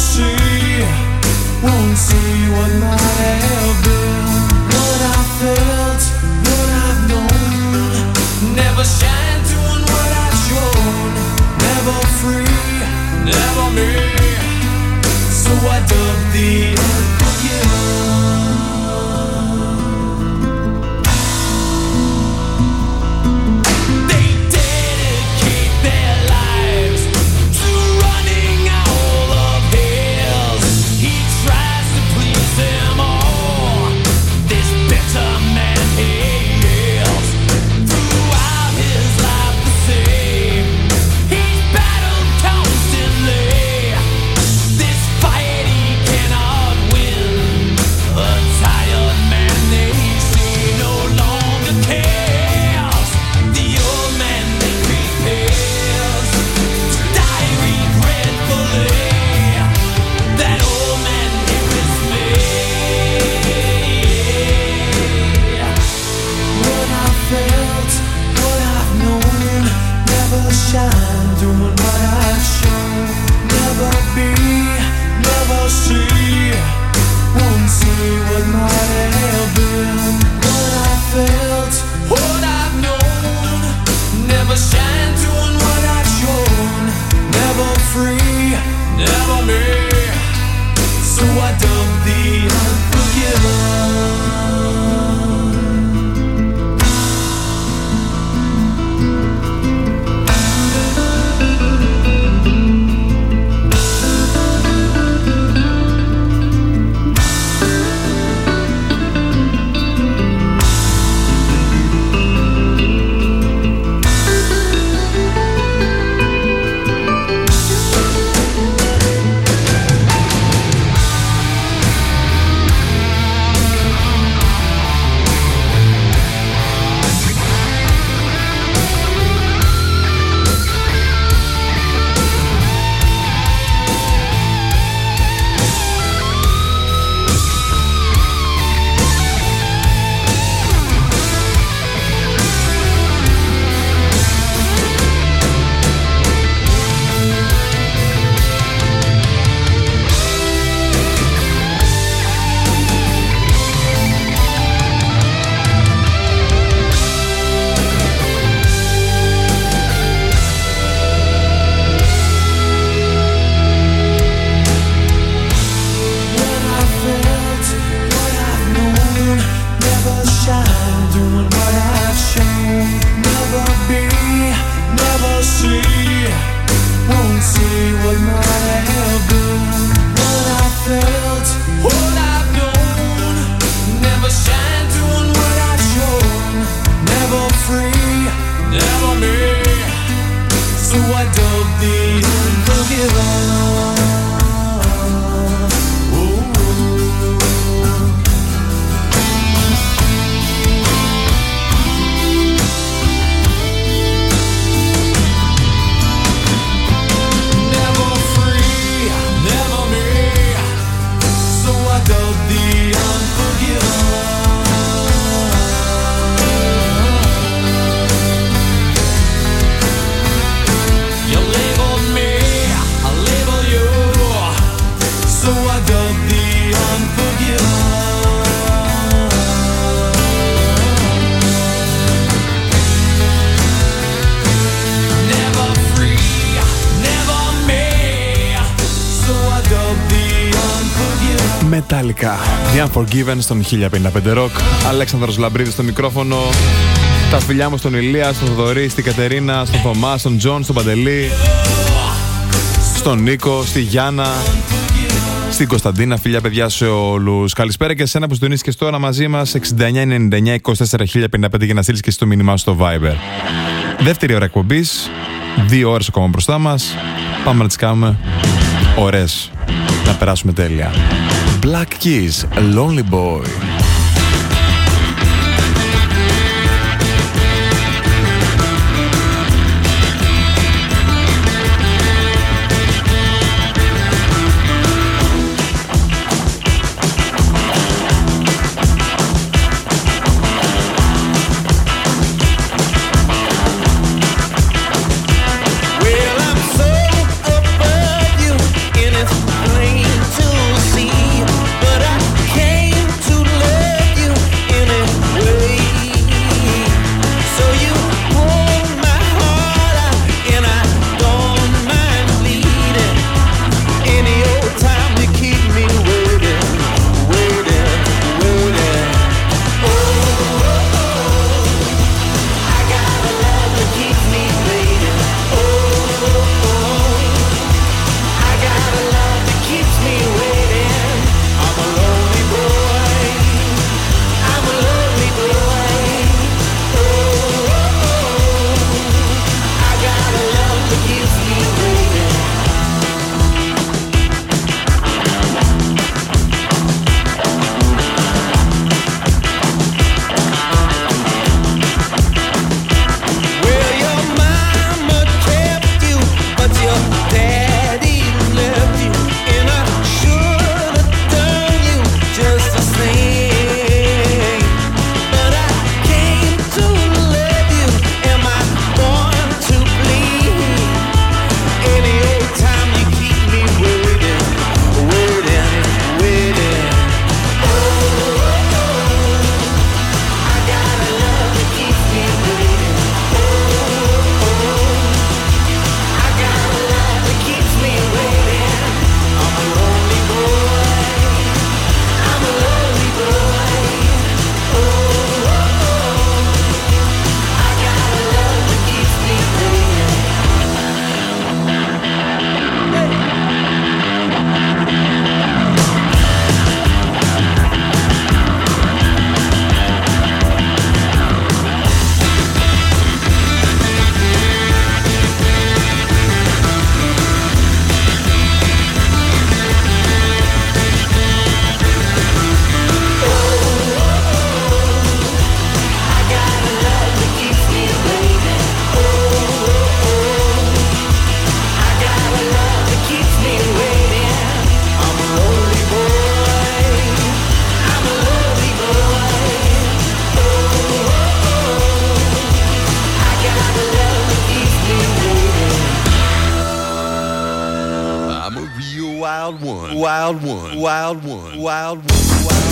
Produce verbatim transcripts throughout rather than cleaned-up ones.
see, won't see what might have been. What I felt, what I've known, never shine doing what I've shown. Never free, never me. So I dug the unforgiven. They dedicate their lives to running all of his. He tries to please them all. This bitter man he is. Throughout his life the same. He's battled constantly. This fight he cannot win. A tired man they see no longer cares. The old man they prepares to die regretfully. That old man here is me. What I felt, what I've known, never shine doing what I've shown. Never be, never see, won't see what might have been. What I felt, what I've known, never shine doing what I've shown. Never free, never me. So I dug the unforgiven. Metallica, The Unforgiven στον χίλια πενήντα πέντε Rock. Αλέξανδρος Λαμπρίδης στο μικρόφωνο. Τα φιλιά μου στον Ηλία, στον Θοδωρή, στην Κατερίνα, στον Θωμά, στον Τζον, στον Παντελή, στον Νίκο, στη Γιάννα, στην Κωνσταντίνα. Φιλιά παιδιά σε όλους. Καλησπέρα και σε εσένα που συντονίστηκες τώρα μαζί μας. εξήντα εννιά ενενήντα εννιά είκοσι τέσσερα χίλια πενήντα πέντε για να στείλεις και εσύ το μήνυμά στο Viber. Δεύτερη ώρα εκπομπής. Δύο ώρες ακόμα μπροστά μας. Πάμε να τις κάνουμε ωραίες. Να περάσουμε τέλεια. Black Keys, Lonely Boy. Well, I'm so above you in its plain. wild one, wild one, wild one, wild one, wild one.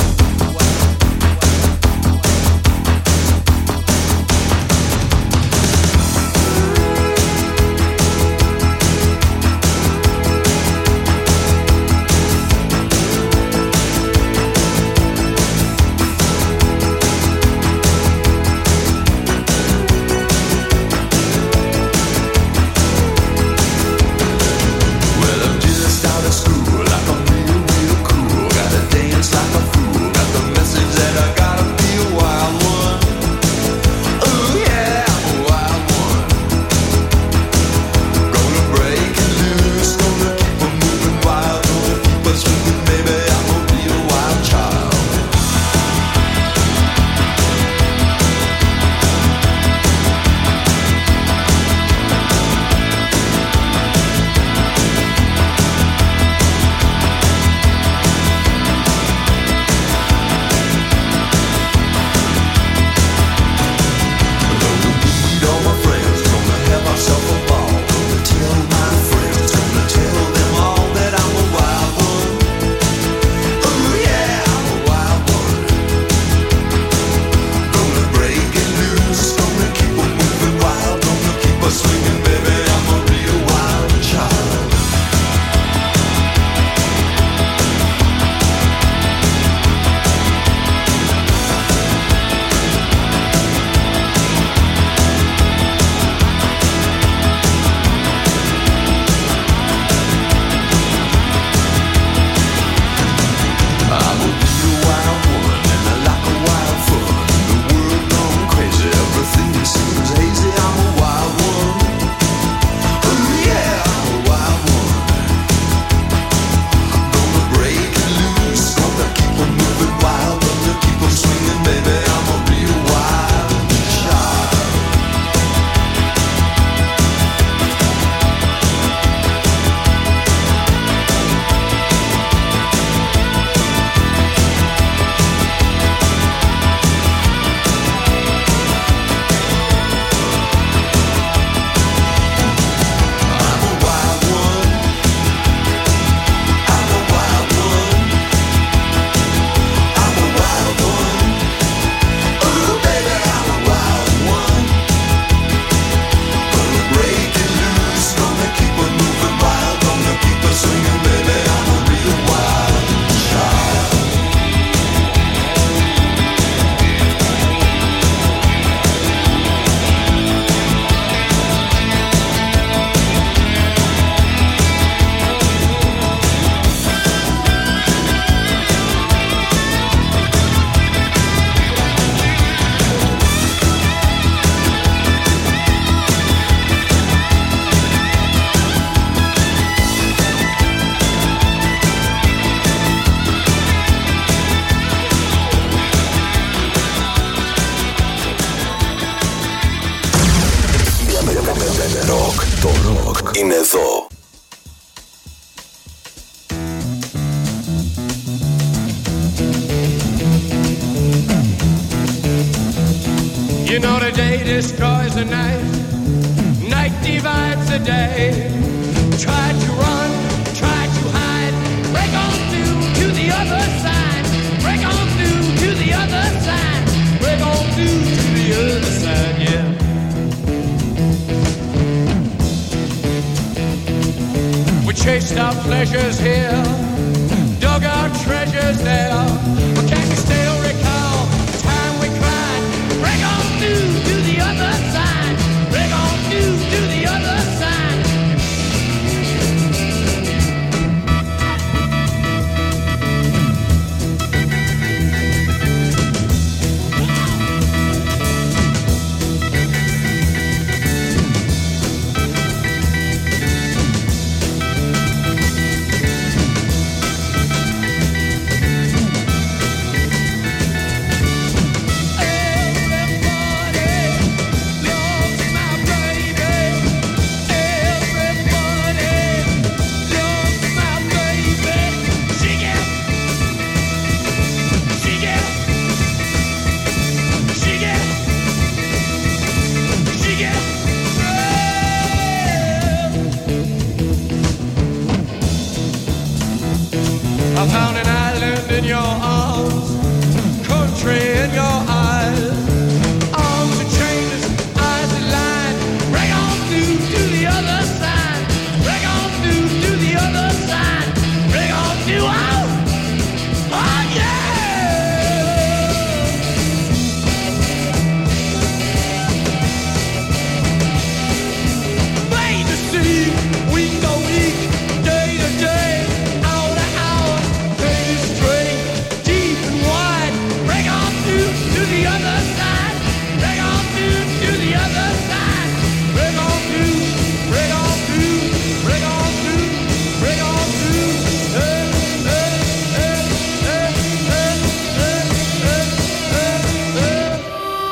είναι εδώ. You know the day destroys the night, night divides the day. Try to run, try to hide, break on through to the other side, break on through to the other side, break on through to the other side, yeah. We chased our pleasures here, dug our treasures there, but can you still recall the time we cried? Break on through to the other side, break on through to the other side. town and island in your arms, country in your eyes. Arms are chainless, eyes are lined. Break on through to the other side. Break on through to the other side. Break on through, oh, oh yeah. Made to see, week to week, day to day, hour to hour, pain is straight, deep and wide. Break on through to the other side. Break on through to the other side. Break on through, break on through, break on through, break on through. Hey, hey, hey, hey, hey, hey, hey, hey, hey.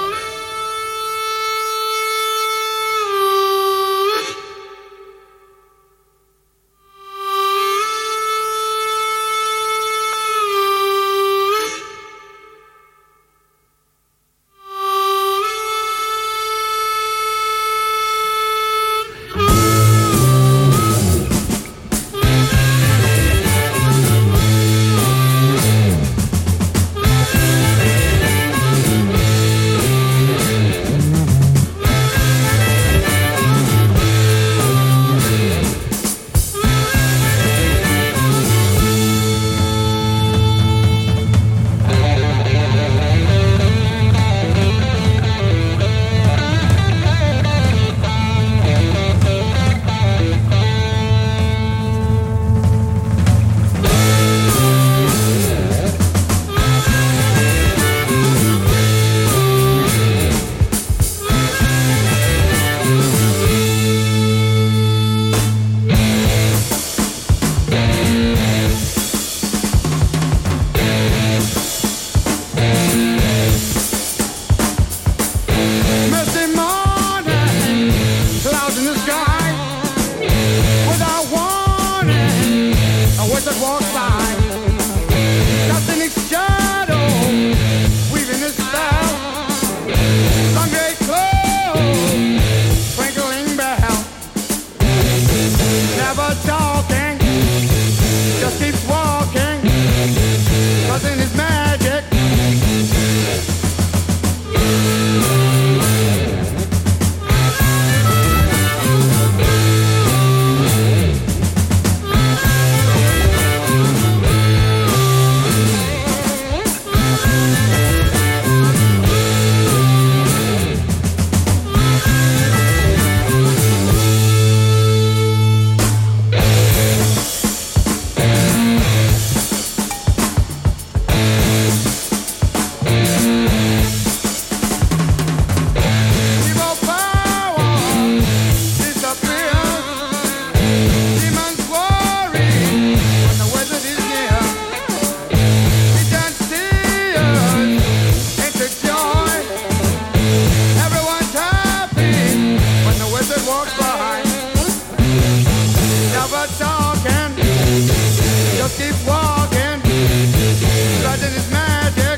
Misty morning, clouds in the sky. Without warning, a wizard walks by. Casting its shadow, weaving its spell. Some great clothes, twinkling bell. Never talking, just keeps walking. Cause in his magic, evil power disappears. Demons worry when the wizard is near. He turns tears into joy. Everyone's happy when the wizard walks by. Never talking, just keep walking. Strutting his magic.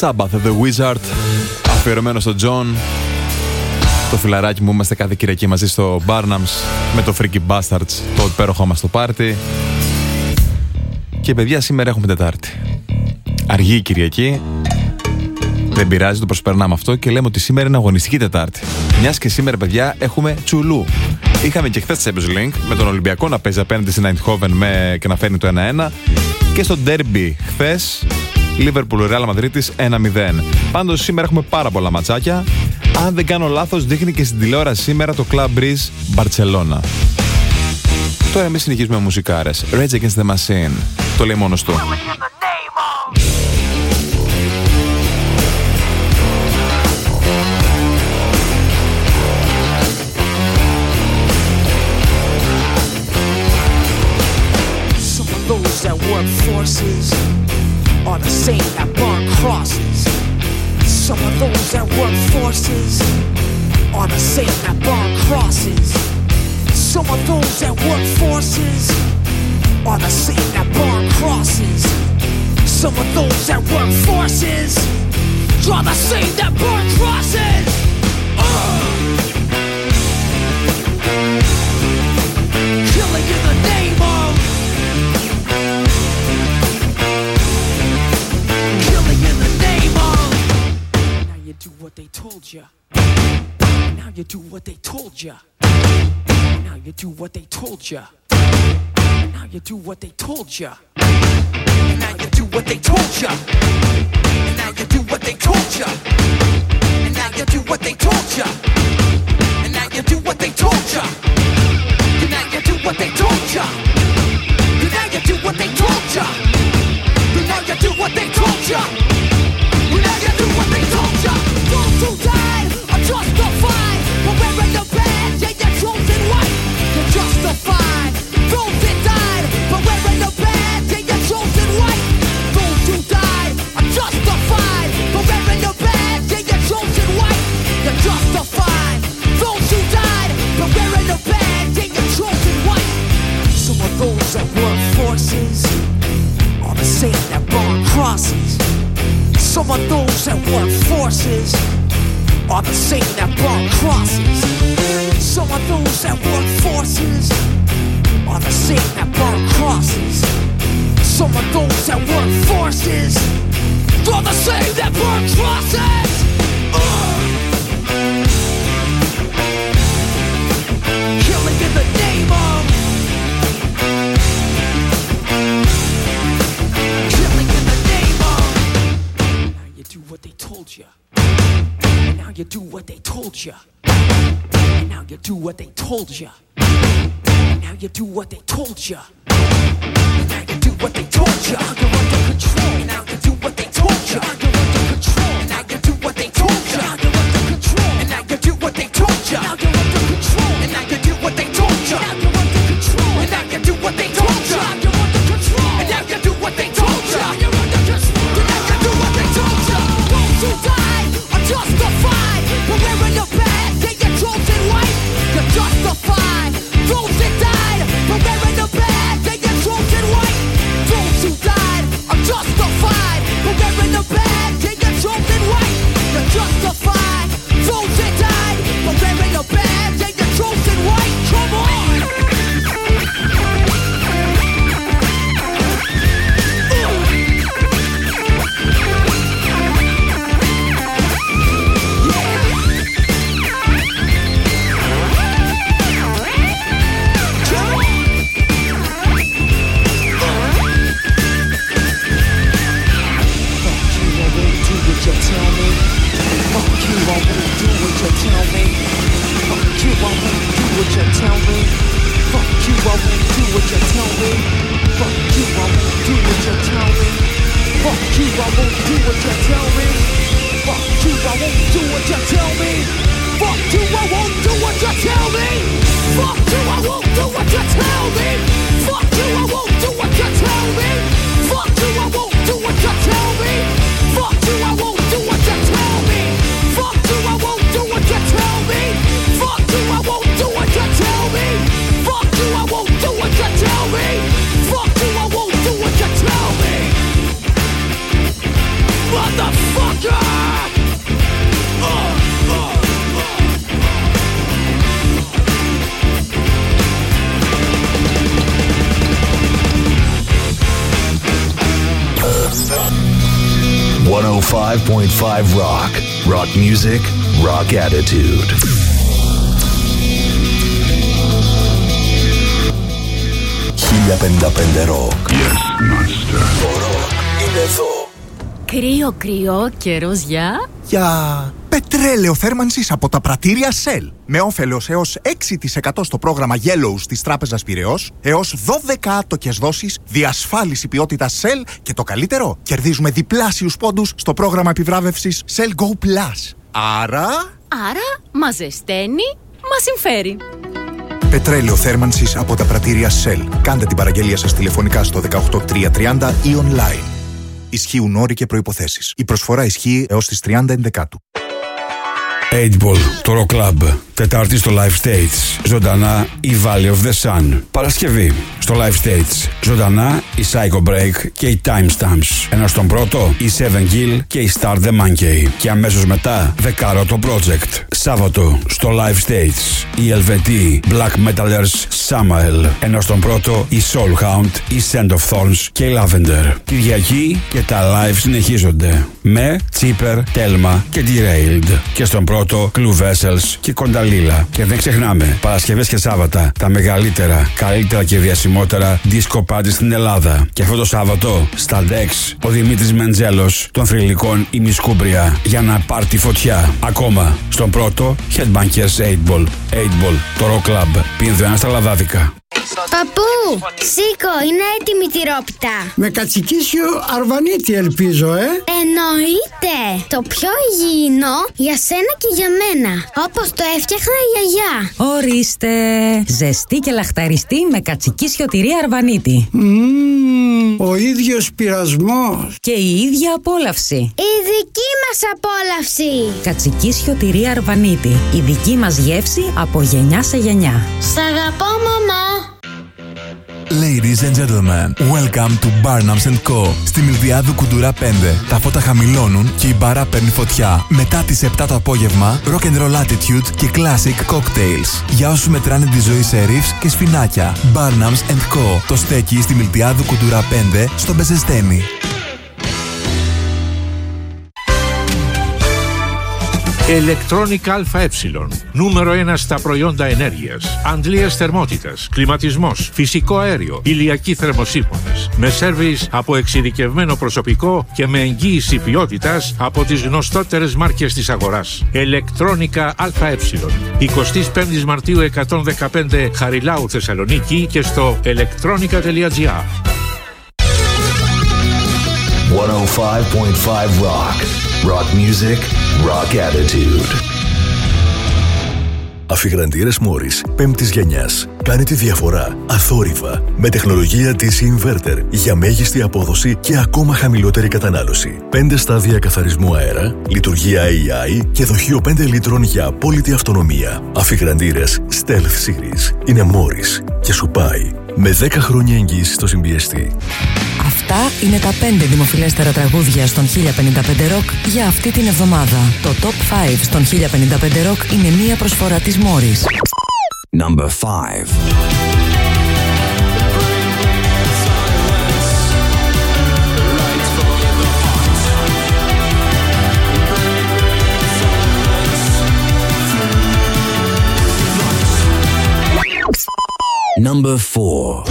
Sabbath, The Wizard, αφιερωμένο στο John. Το φιλαράκι μου, είμαστε κάθε Κυριακή μαζί στο Barnum's με το Freaky Bastards, το υπέροχο μας το πάρτι. Και παιδιά, σήμερα έχουμε Τετάρτη. Αργή η Κυριακή. Δεν πειράζει, το προσπερνάμε αυτό και λέμε ότι σήμερα είναι αγωνιστική Τετάρτη. Μιας και σήμερα, παιδιά, έχουμε τσουλού. Είχαμε και χθες Champions League με τον Ολυμπιακό να παίζει απέναντι στην Eindhoven με... και να φέρνει το ένα ένα. Και στο Derby χθες, Liverpool Real Madrid ένα μηδέν. Πάντως σήμερα έχουμε πάρα πολλά ματσάκια. Αν δεν κάνω λάθος, δείχνει και στην τηλεόραση σήμερα το Club Breeze Barcelona. Τώρα εμείς συνεχίζουμε με μουσικάρες. Rage Against the Machine. Το λέει μόνος του. That work forces are the same that burn crosses. Some of those that work forces are the same that burn crosses. Some of those that work forces are the same that burn crosses. Some of those that work forces are the same that burn crosses. Uh! Killing in the name of do what they told ya. Now you do what they told ya. Now you do what they told ya. Now you do what they told ya. Now you do what they told ya. Now you do what they told ya. And now you do what they told ya. And now you do what they told ya. And now you do what they told ya. And now you do what they told ya. And now you do what they told ya. And now you do what they told ya. Those who died are justified for wearing the badge and your chosen white. You're justified. Those that died for wearing the badge and your chosen white. Those who died are justified for wearing the badge and your chosen white. You're justified. Those who died for wearing the badge and your chosen white. Some of those that work forces are the same that burn crosses. Some of those that work forces are the same that burn crosses. Some of those that work forces are the same that burn crosses. Some of those that work forces are the same that burn crosses. Uh! Killing in the name of what they told ya. And now you do what they told ya. And now you do what they told ya. And now you do what they told ya. And now you do what they told ya. You're under control. And now you do what they told ya. You're under control. And now you do what they told ya. You're under control. And now you do what they told ya. Now you're under control. And now you do what they told ya. Now you're under control. And now you do what they told ya. You're under control. And now you do what they told ya. You're under control. And now you do what they told ya. Those who died are justified for wearing the badge and your chosen white. You're justified. Those that died for wearing the badge and your chosen white. Those who died are justified for wearing the badge and your chosen white. You're justified. Those that died for wearing the badge and your chosen white. Come on. Motherfucker! εκατόν πέντε κόμμα πέντε Rock. Rock music, rock attitude. χίλια πενήντα πέντε Rock. Yes, master. Το rock είναι εδώ. Κρύο, κρύο, καιρός για... Για πετρέλαιο θέρμανσης από τα πρατήρια Shell. Με όφελος έως έξι τοις εκατό στο πρόγραμμα Yellow της Τράπεζας Πειραιώς, έως δώδεκα άτοκες δόσεις, διασφάλιση ποιότητας Shell και το καλύτερο, κερδίζουμε διπλάσιους πόντους στο πρόγραμμα επιβράβευσης Shell Go Plus. Άρα... Άρα, μας ζεσταίνει, μας συμφέρει. Πετρέλαιο θέρμανσης από τα πρατήρια Shell. Κάντε την παραγγελία σας τηλεφωνικά στο δεκαοκτώ τριακόσια τριάντα ή online. Ισχύουν όροι και προϋποθέσεις. Η προσφορά ισχύει έως τις τριάντα ενδεκάτου. eight ball, το Rock Club. Τετάρτη στο Live States. Ζωντανά η Valley of the Sun. Παρασκευή στο Live States. Ζωντανά η Psycho Break και οι Timestamps. Ενώ στον πρώτο η Seven Gill και η Start the Monkey. Και αμέσως μετά Δεκάρο το Project. Σάββατο στο Live States η Ελβετή Black Metalers Samael. Ενώ στον πρώτο η Soulhound, η Scent of Thorns και η Lavender. Κυριακή και τα live συνεχίζονται με Cheaper, Telma και Derailed. Και στον πρώτο Clue Vessels και Κονταλίλα. Και δεν ξεχνάμε, Παρασκευές και Σάββατα, τα μεγαλύτερα, καλύτερα και διασημότερα disco party στην Ελλάδα. Και αυτό το Σάββατο, στα Dex, ο Δημήτρης Μεντζέλος των Θρυλικών ημισκούμπρια για να πάρει τη φωτιά. Ακόμα, στον πρώτο Headbangers eight ball. eight ball, το Rock Club. Πίνδο ένα στα λαδάδικα. Παππού, σήκω, είναι έτοιμη η τυρόπιτα. Με κατσικίσιο αρβανίτη ελπίζω, ε. Εννοείται. Το πιο υγιεινό για σένα και για μένα. Όπως το έφτιαχνα η γιαγιά. Ορίστε. Ζεστή και λαχταριστή με κατσικίσιο τυρί αρβανίτη. Mm, ο ίδιος πειρασμός. Και η ίδια απόλαυση. Η δική μας απόλαυση. Κατσικίσιο τυρί αρβανίτη. Η δική μας γεύση από γενιά σε γενιά. Σ' αγαπώ, μαμά. Ladies and gentlemen, welcome to Barnums and Co. Στη Μιλδιάδου Κουντουρά πέντε. Τα φώτα χαμηλώνουν και η μπάρα παίρνει φωτιά. Μετά τις επτά το απόγευμα, rock and roll attitude και classic cocktails. Για όσους μετράνε τη ζωή σε ρίφς και σφινάκια. Barnums and Co. Το στέκει στη Μιλδιάδου Κουντουρά πέντε στο Μπεζεστένι. Electronic ΑΕ. Νούμερο ένα στα προϊόντα ενέργειας. Αντλίας θερμότητας, κλιματισμός, φυσικό αέριο, ηλιακοί θερμοσύφωνες. Με σέρβις από εξειδικευμένο προσωπικό και με εγγύηση ποιότητας από τις γνωστότερες μάρκες της αγοράς. Electronica ΑΕ. εικοστή πέμπτη Μαρτίου εκατόν δεκαπέντε Χαριλάου Θεσσαλονίκη και στο electronica τελεία gr. εκατόν πέντε κόμμα πέντε Rock. Rock music, rock attitude. Αφιγραντήρες Morris πέμπτης γενιάς. Κάνει τη διαφορά αθόρυβα με τεχνολογία ντι σι Inverter για μέγιστη απόδοση και ακόμα χαμηλότερη κατανάλωση. πέντε στάδια καθαρισμού αέρα, λειτουργία έι άι και δοχείο πέντε λίτρων για απόλυτη αυτονομία. Αφιγραντήρες Stealth Series είναι Morris και σου πάει με δέκα χρόνια εγγύηση στο συμπιεστή. Αυτά είναι τα πέντε δημοφιλέστερα τραγούδια στον χίλια πενήντα πέντε Rock για αυτή την εβδομάδα. Το Top πέντε στον χίλια πενήντα πέντε Rock είναι μία προσφορά της Morris. Number five. Number four.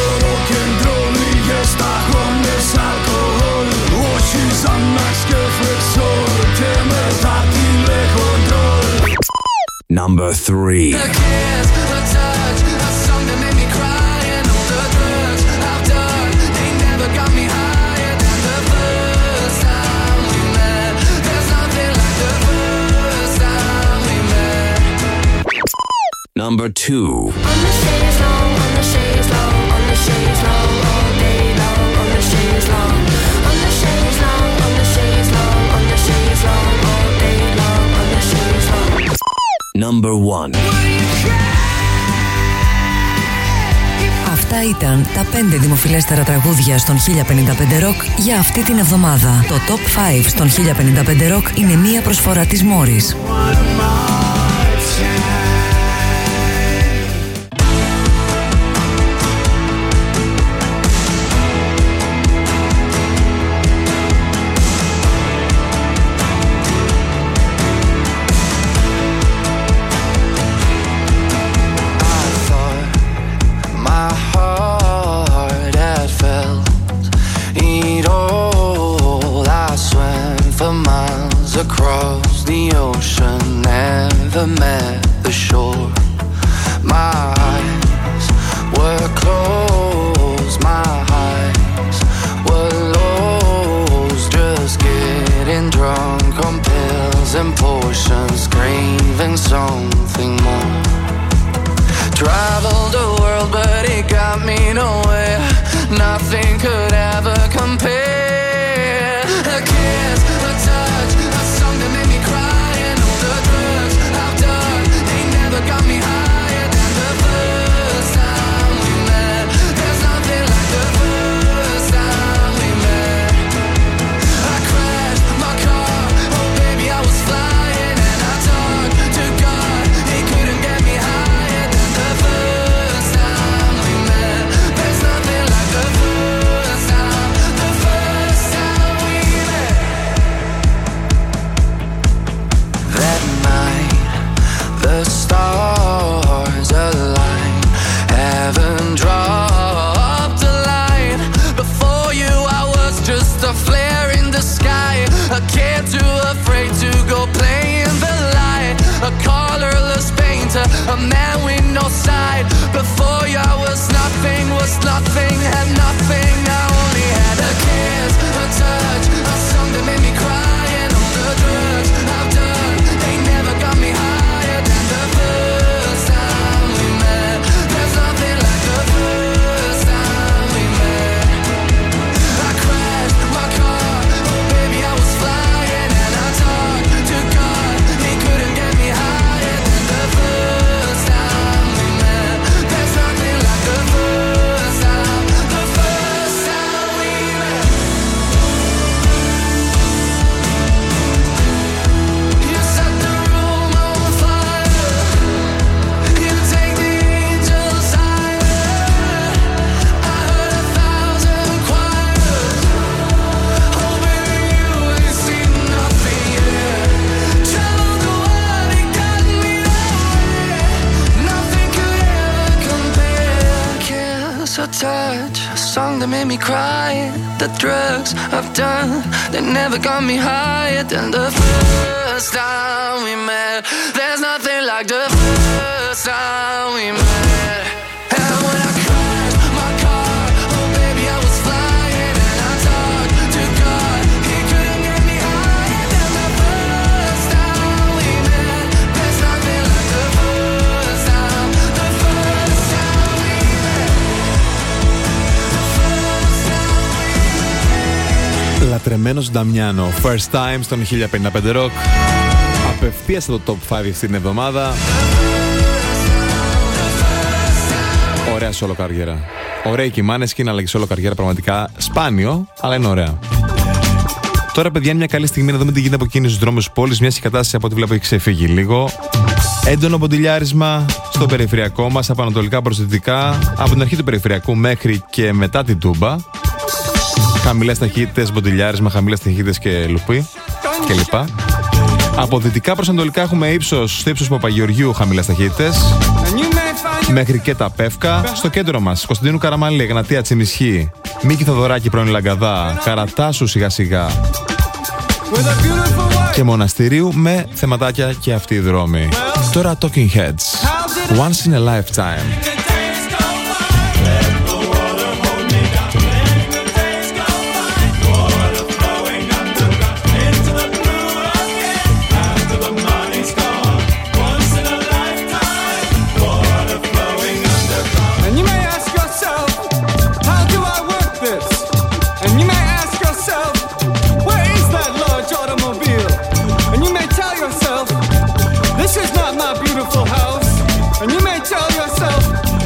Number three. Number two. Number one. Αυτά ήταν τα πέντε δημοφιλέστερα τραγούδια στον χίλια πενήντα πέντε Rock για αυτή την εβδομάδα. Το Top πέντε στον χίλια πενήντα πέντε Rock είναι μία προσφορά της Morris. never met the shore. My eyes were closed, my eyes were lost, just getting drunk on pills and potions, craving something more. Traveled the world but it got me nowhere, nothing could ever compare. A kiss, a touch, a song that made me cry, and all the drugs I've done, they never got me higher than the first time we met. There's nothing like the first time we met. I crashed my car, oh baby I was flying, and I talked to God, he couldn't get me higher than the first time we met. There's nothing like the first time, the first time we met. That night, the stars aligned, heaven dropped a line. Before you I was just a flare in the sky, a kid too afraid to go play in the light, a colorless painter, a man with no side. Before you I was nothing, was nothing, had nothing. I only had a kiss, a touch, a song that made me cry, and all the drugs I've done, they never got me higher than the first time we met. There's nothing like the first time we met. I crashed my car, oh baby I was flying, and I talked to God, he couldn't get me higher than the first time we met. There's nothing like the first time, the first time we met. You set the room on fire, you take the angels higher. I heard a thousand choirs, oh baby you ain't seen nothing yet. Traveled the world, it got me nowhere, nothing could ever compare. Kiss, a touch, a song that made me cry, the drugs I've done, they never got me higher than the first time we met. There's nothing like the first time we met. And when I crashed my car, oh baby I was flying, and I talked to God, he couldn't get me higher than the first time we met. There's nothing like the first time, the first time we met. Λατρεμένος Νταμιάνο, First Time στον χίλια πενήντα πέντε Rock. Απευθείας στο Top πέντε αυτή την εβδομάδα. Ωραία solo καριέρα. Ωραία και η Måneskin, αλλά και solo καριέρα πραγματικά σπάνιο, αλλά είναι ωραία. Τώρα, παιδιά, είναι μια καλή στιγμή να δούμε τι γίνεται από εκείνους τους δρόμους της πόλης. Μιας η κατάσταση από ό,τι βλέπω έχει ξεφύγει λίγο. Έντονο ποντιλιάρισμα στο περιφερειακό μας, από ανατολικά προς δυτικά, από την αρχή του περιφερειακού μέχρι και μετά την Τούμπα. Χαμηλές ταχύτητες, μποντιλιάρισμα, χαμηλές ταχύτητες και λουπί και λοιπά. Από δυτικά προς ανατολικά έχουμε ύψος, στο ύψος Παπαγεωργίου χαμηλές ταχύτητες, μέχρι και τα Πεύκα. Στο κέντρο μας, Κωνσταντίνου Καραμαλή, Εγνατία Τσιμισχή, Μίκη Θοδωράκη πρώην Λαγκαδά, Καρατάσου σιγά σιγά και Μοναστηρίου, με θεματάκια και αυτοί οι δρόμοι. Τώρα Talking Heads, Once in a Lifetime. This is not my beautiful house. And you may tell yourself,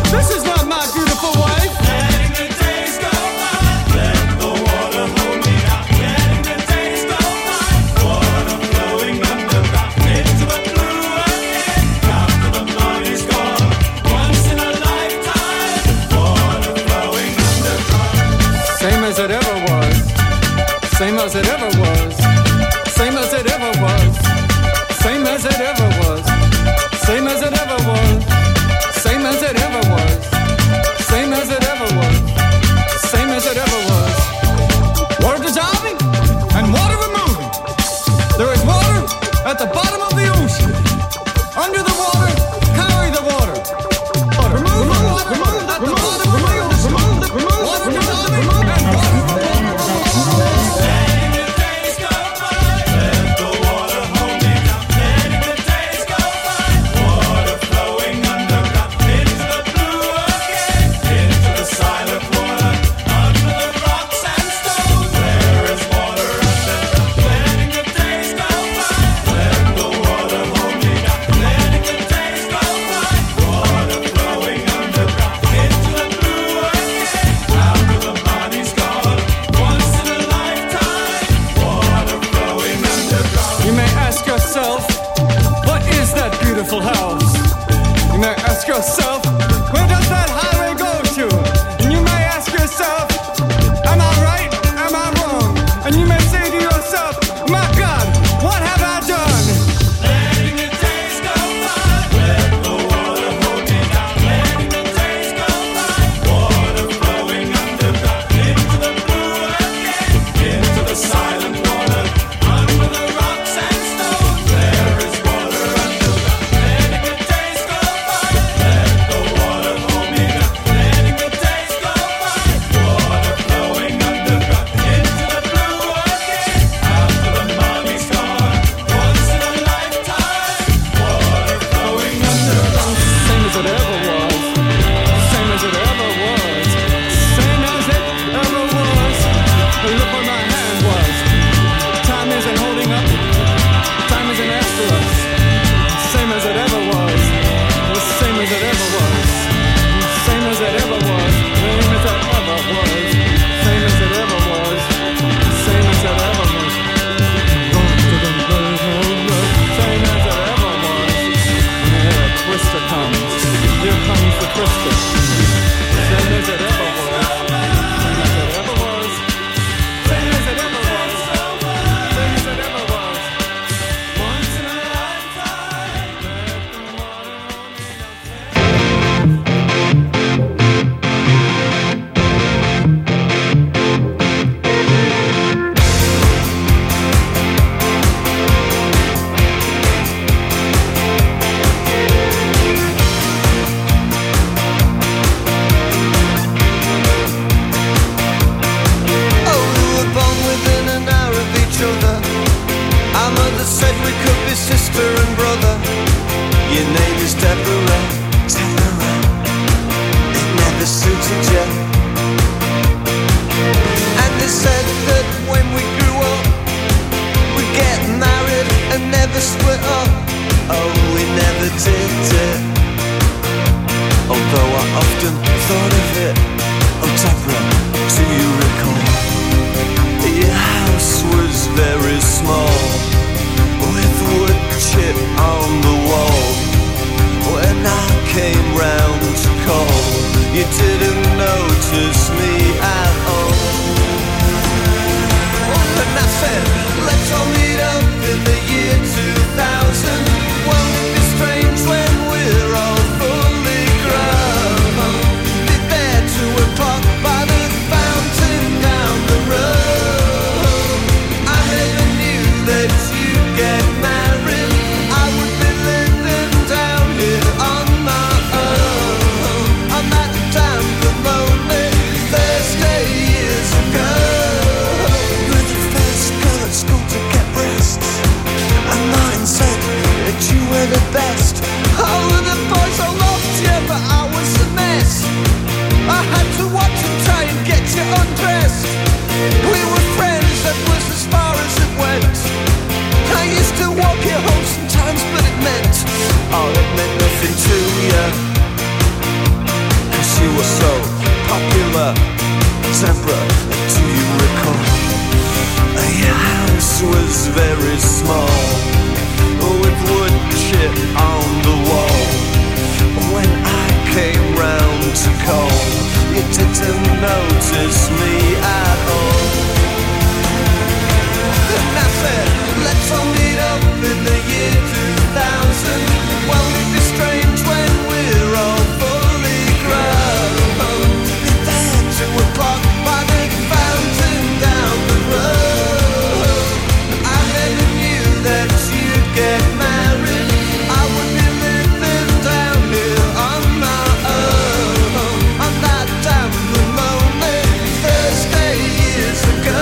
You didn't notice me at all. And I said, let's all meet up in the year two thousand. Won't it be strange when we're all fully grown? Be there two o'clock by the fountain down the road. I never knew that you'd get married. I would be living down here on my own. On that damn lonely Thursday years ago. You were the first girl at school to get breasts, and mine said that you were the best. All of the boys all loved you, but I was a mess. I had to watch and try and get you undressed. We were friends, that was as far as it went. I used to walk you home sometimes, but it meant, oh, it meant nothing to you. Cause you were so popular. Deborah, do you recall? Your house was very small, with wood chip on the wall. When I came round to call, you didn't notice me at all. And I said, let's all meet up in the year two thousand. Won't it be strange when we're all fully grown? Be there two o'clock by the fountain down the road. I never knew that you'd get married. I would be living down here on my own. On that damn lonely Thursday years ago.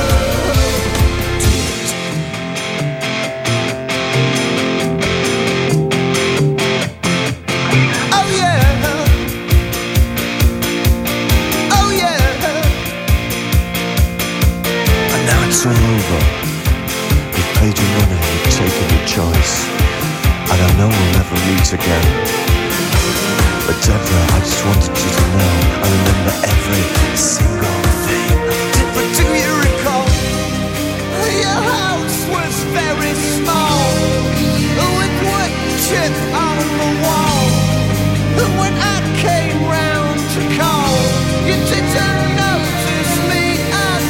Oh yeah. Oh yeah. And now it's all over. You've paid your money, you've taken your choice, and I know we'll never meet again. But Deborah, I just wanted you to know I remember every single thing. But do you recall? Your house was very small, with wood chip on the wall. And when I came round to call, you didn't notice me at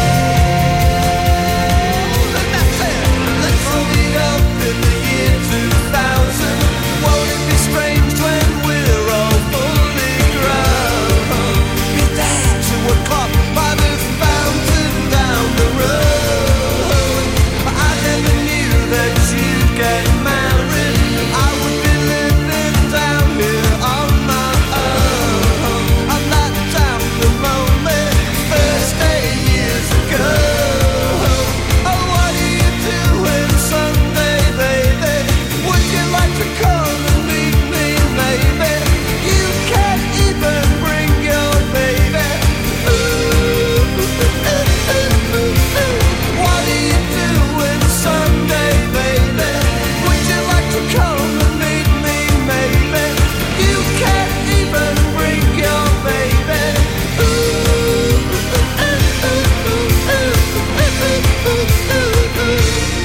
all. And I said, let's all meet up in the year two thousand. Won't it be strange when we're all fully grown? Be there two o'clock by the fountain down the road. I never knew that you'd get married. I would be living down here on my own. On that damn lonely Thursday years ago. Oh, what are you doing Sunday, baby? Would you like to come and meet me, maybe? You can't even bring your baby. Ooh, ooh, ooh, ooh, ooh. What are you doing Sunday, baby? Would you like to come and meet me, maybe? You can't even bring your baby. Ooh, ooh, ooh, ooh, ooh, ooh, ooh, ooh, ooh.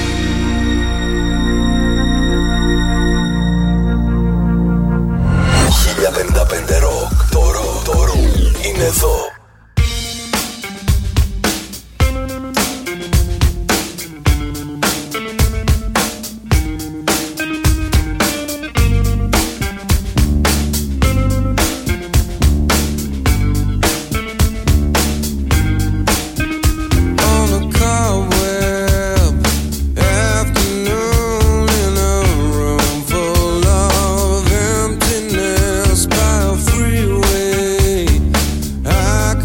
χίλια πενήντα πέντε Rock. Το ρο, το ρο είναι εδώ. On a cobweb afternoon in a room full of emptiness by a freeway, I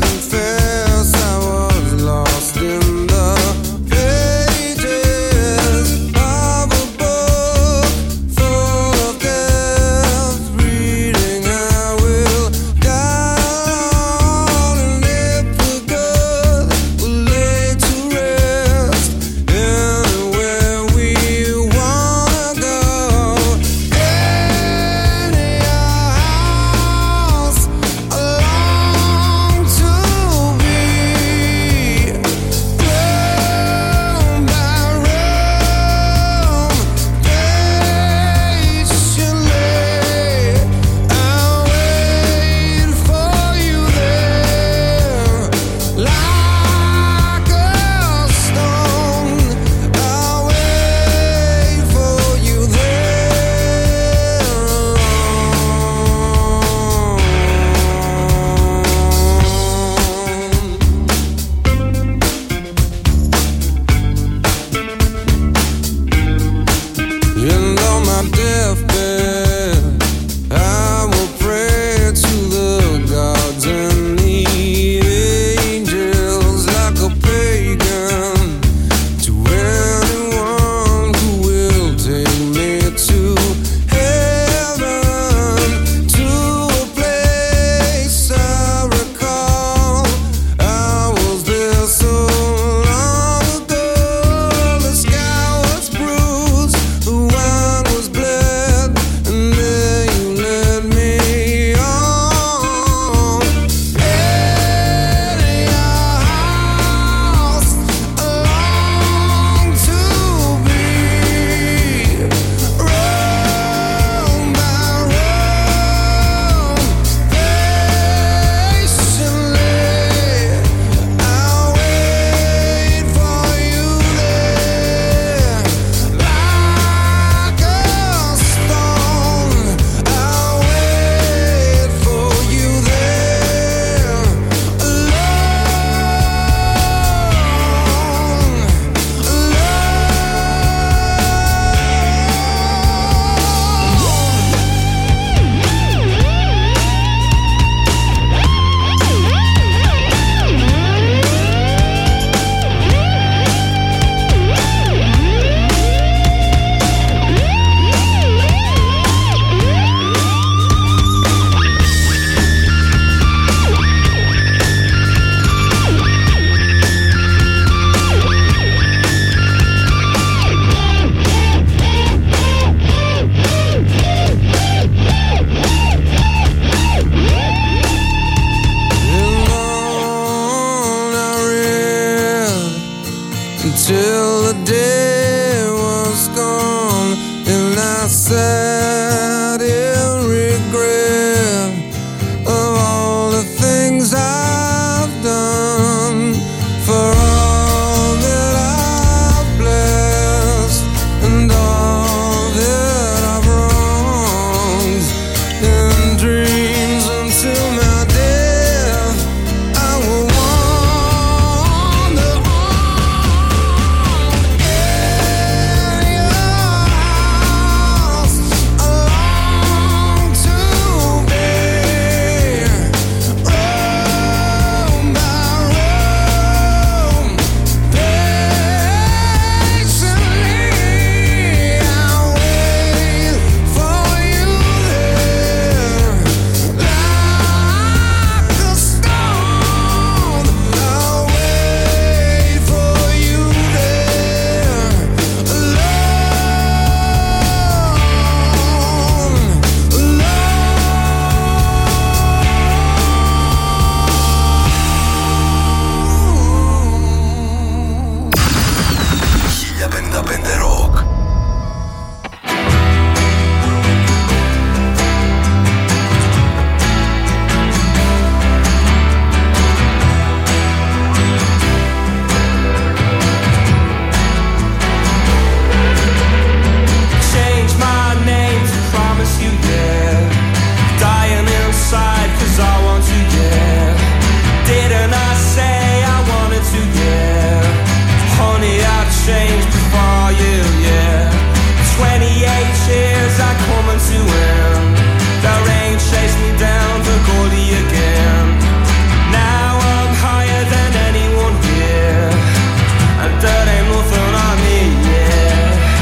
to, yeah. Honey, I've changed before you, yeah. Twenty-eight years are coming to end. The rain chased me down to Goldie again. Now I'm higher than anyone here, and that ain't nothing on me, yeah.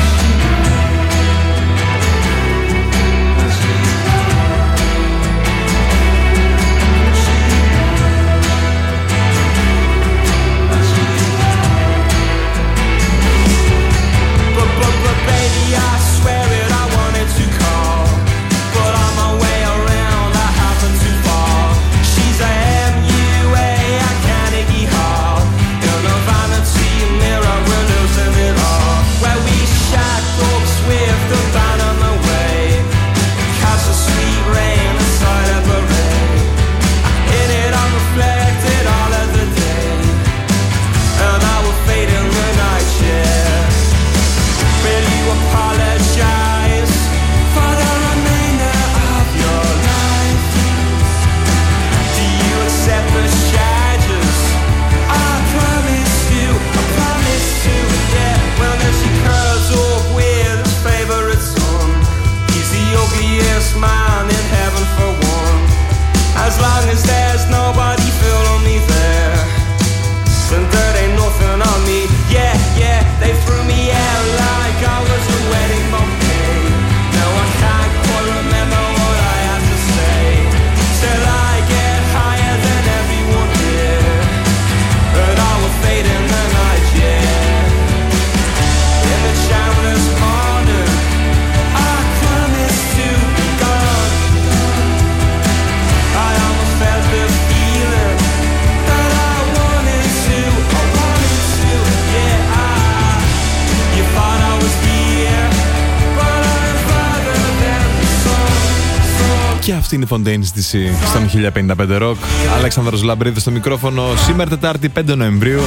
But, but, but baby, I swear it, I wanted to call, but on my way around I happened too far. She's a M U A, a Carnegie Hall, in a vanity mirror, we're losing it all. Where we shot dogs with the band on the way, catch the sweet rain inside a parade. In it I reflected all of the day, and I will fade in the night, yeah. Will you apologize for the remainder of your life? Do you accept the charges? I promise you, I promise you, yeah. Well, then she curls up with his favorite son. He's the ugliest man in heaven for one. As long as there's nobody feeling me there, then there ain't nothing on me. Yeah, yeah, they threw me out like I was a wedding bouquet. Now I can't quite remember what I had to say. Till I get higher than everyone here, and I will fade in the night, yeah. In the Chandler's corner, I promise to be gone. I almost felt the feeling that I wanted to, I wanted to, yeah. I, you thought I was here, but I'm farther than the sun, sun. Και αυτή είναι η Fontaine ντι σι στον χίλια πενήντα πέντε Rock. Αλέξανδρος Λαμπρίδης στο μικρόφωνο. Σήμερα Τετάρτη πέντε Νοεμβρίου.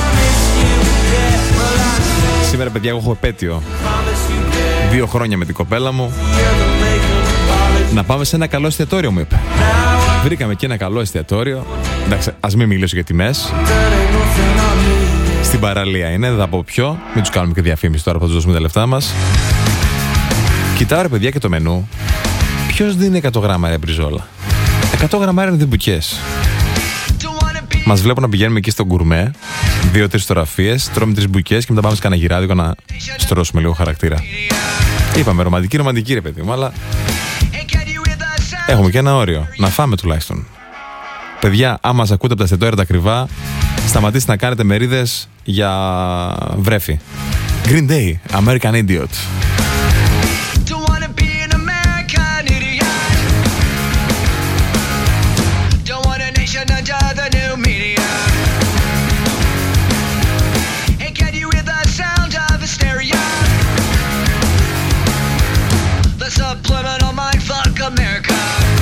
Σήμερα, παιδιά, εγώ έχω επέτειο. Δύο χρόνια με την κοπέλα μου. Να πάμε σε ένα καλό εστιατόριο, μου είπε. Βρήκαμε εκεί ένα καλό εστιατόριο. Εντάξει, ας μην μιλήσω για τιμές. Στην παραλία είναι, δεν θα πω ποιο. Μην τους κάνουμε και διαφήμιση τώρα που θα τους δώσουμε τα λεφτά μας. Κοιτάω, ρε παιδιά, και το μενού. Ποιος δίνει εκατό γράμμα ρε μπριζόλα? εκατό γραμμάρια είναι διμπουκές. Μας βλέπω να πηγαίνουμε εκεί στο γκουρμέ, δύο-τρεις φωτογραφίες, τρώμε τρεις μπουκές και μετά πάμε σε κανένα γυράδικο να στρώσουμε λίγο χαρακτήρα. Είπαμε ρομαντική, ρομαντική ρε παιδί μου, αλλά έχουμε και ένα όριο. Να φάμε τουλάχιστον. Παιδιά, άμα μας ακούτε από τα εστιατόρια τα ακριβά, σταματήστε να κάνετε μερίδες για βρέφη. Green Day, American Idiot. Subliminal mindfuck America.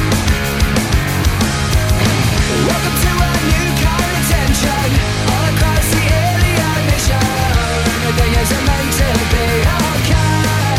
Welcome to a new kind of tension all across the alien mission. Everything isn't meant to be okay.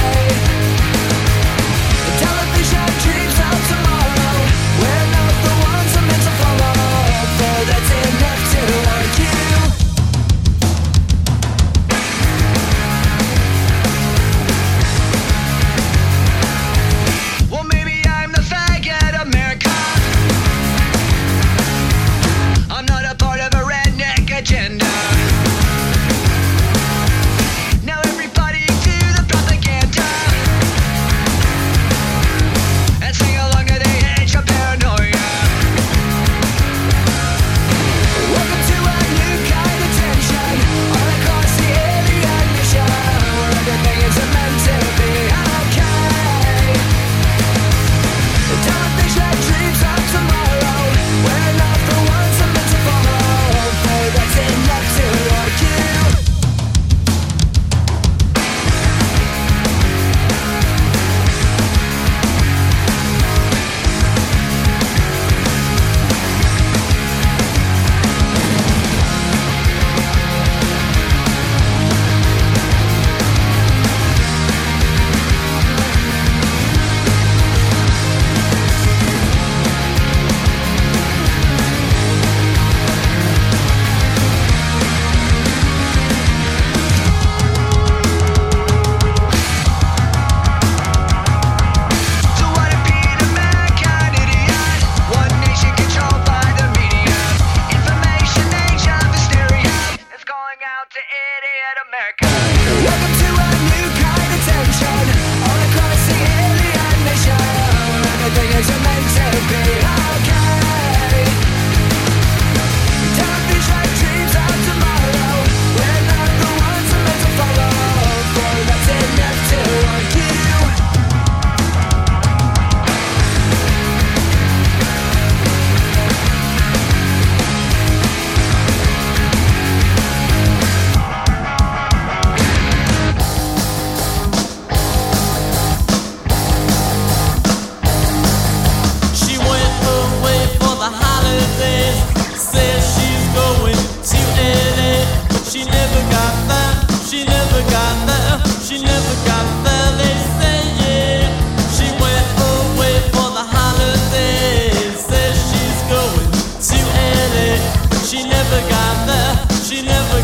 never got there. She never